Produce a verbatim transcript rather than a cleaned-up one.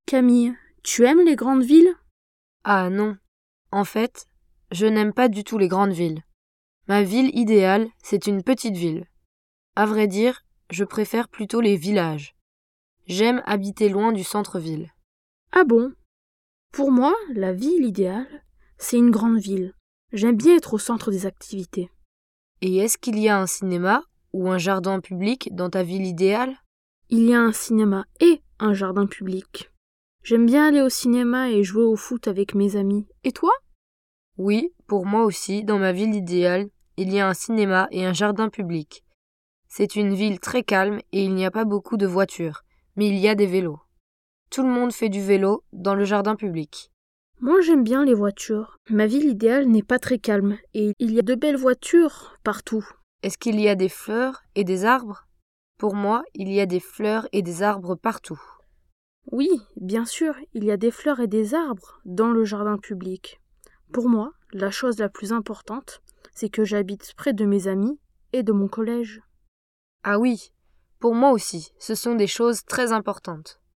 Camille, tu aimes les grandes villes? Ah non, en fait, je n'aime pas du tout les grandes villes. Ma ville idéale, c'est une petite ville. À vrai dire, je préfère plutôt les villages. J'aime habiter loin du centre-ville. Ah bon? Pour moi, la ville idéale, c'est une grande ville. J'aime bien être au centre des activités. Et est-ce qu'il y a un cinéma ou un jardin public dans ta ville idéale? Il y a un cinéma et un jardin public. J'aime bien aller au cinéma et jouer au foot avec mes amis. Et toi? Oui, pour moi aussi, dans ma ville idéale, il y a un cinéma et un jardin public. C'est une ville très calme et il n'y a pas beaucoup de voitures, mais il y a des vélos. Tout le monde fait du vélo dans le jardin public. Moi, j'aime bien les voitures. Ma ville idéale n'est pas très calme et il y a de belles voitures partout. Est-ce qu'il y a des fleurs et des arbres? Pour moi, il y a des fleurs et des arbres partout. Oui, bien sûr, il y a des fleurs et des arbres dans le jardin public. Pour moi, la chose la plus importante, c'est que j'habite près de mes amis et de mon collège. Ah oui, pour moi aussi, ce sont des choses très importantes.